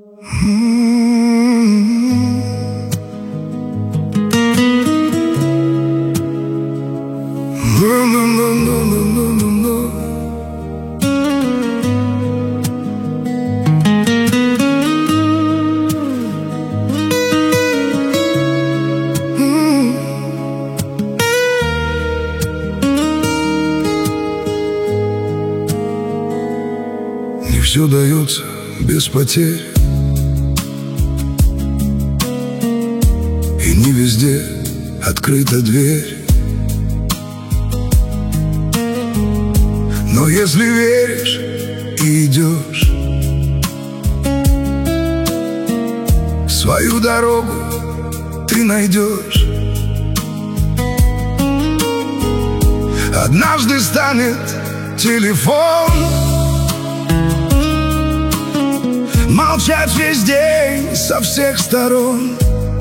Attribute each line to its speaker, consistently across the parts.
Speaker 1: Не все дается без потерь, и не везде открыта дверь. Но если веришь и идешь, свою дорогу ты найдешь. Однажды станет телефон молчать весь день со всех сторон.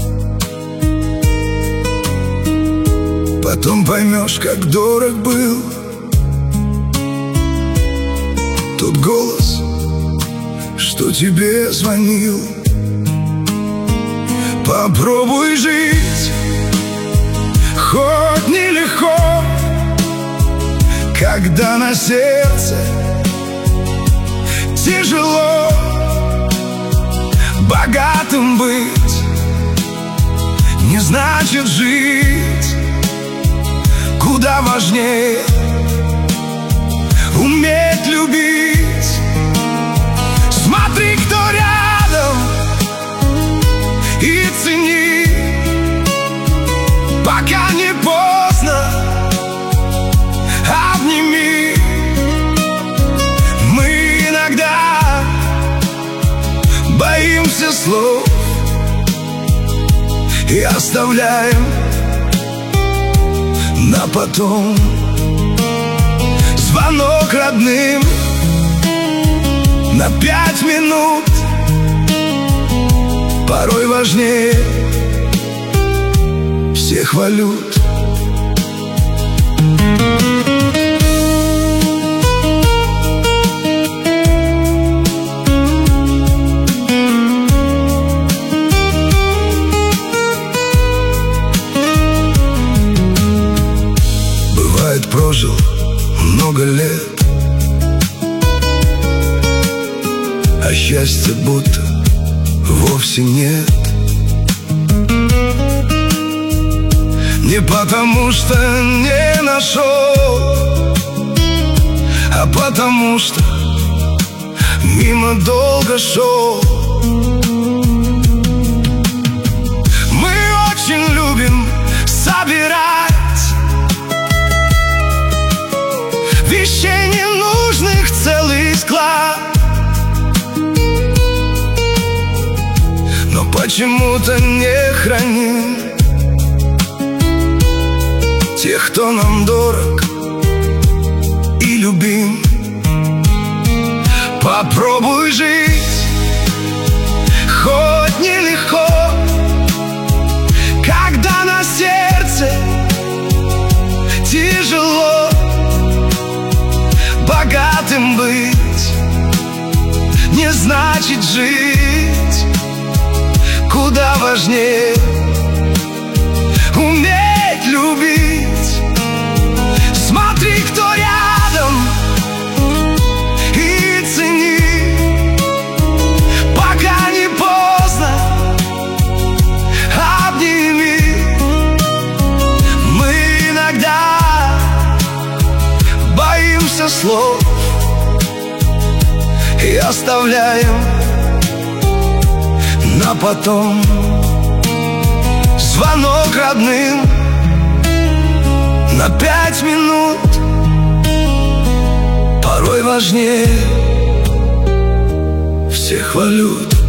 Speaker 1: Потом поймешь, как дорог был тот голос, что тебе звонил. Попробуй жить, хоть нелегко, когда на сердце тяжело. Богатым быть не значит жить, куда важнее уметь любить. Смотри, кто рядом, и цени, пока не поздно, обними. Мы иногда боимся слов и оставляем на потом. Звонок родным на 5 минут порой важнее всех валют. Бывает, прожил много лет, а счастья будто вовсе нет. Не потому что не нашел, а потому что мимо долго шел. Мы очень любим собирать вещей ненужных целый склад, но почему-то не храним тех, кто нам дорог и любим. Попробуй жить, хоть нелегко, когда на сердце тяжело. Богатым быть не значит жить, куда важнее уметь любить. Смотри, кто рядом, и цени, пока не поздно, обними. Мы иногда боимся слов и оставляем на потом. Звонок родным на 5 минут порой важнее всех валют.